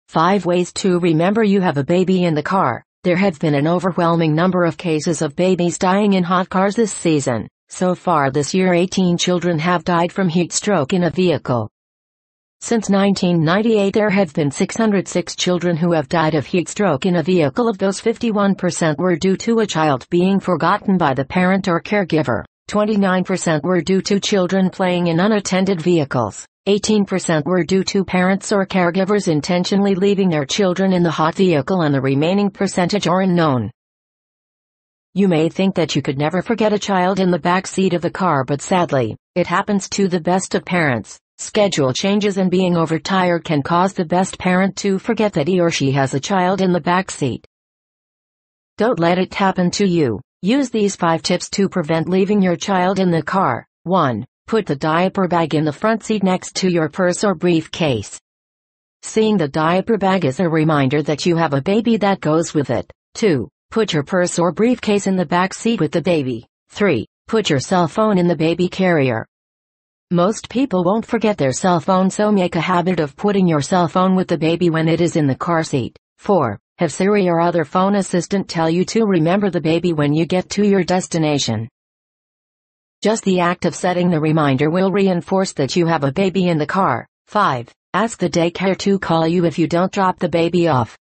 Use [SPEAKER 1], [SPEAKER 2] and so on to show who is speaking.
[SPEAKER 1] 5 ways to remember you have a baby in the car. There have been an overwhelming number of cases of babies dying in hot cars this season. So far this year 18 children have died from heat stroke in a vehicle. Since 1998 there have been 606 children who have died of heat stroke in a vehicle. Of those 51% were due to a child being forgotten by the parent or caregiver. 29% were due to children playing in unattended vehicles. 18% were due to parents or caregivers intentionally leaving their children in the hot vehicle, and the remaining percentage are unknown. You may think that you could never forget a child in the back seat of the car, but sadly, it happens to the best of parents. Schedule changes and being overtired can cause the best parent to forget that he or she has a child in the back seat. Don't let it happen to you. Use these 5 tips to prevent leaving your child in the car. 1. Put the diaper bag in the front seat next to your purse or briefcase. Seeing the diaper bag is a reminder that you have a baby that goes with it. 2. Put your purse or briefcase in the back seat with the baby. 3. Put your cell phone in the baby carrier. Most people won't forget their cell phone, so make a habit of putting your cell phone with the baby when it is in the car seat. 4. Have Siri or other phone assistant tell you to remember the baby when you get to your destination. Just the act of setting the reminder will reinforce that you have a baby in the car. 5. Ask the daycare to call you if you don't drop the baby off.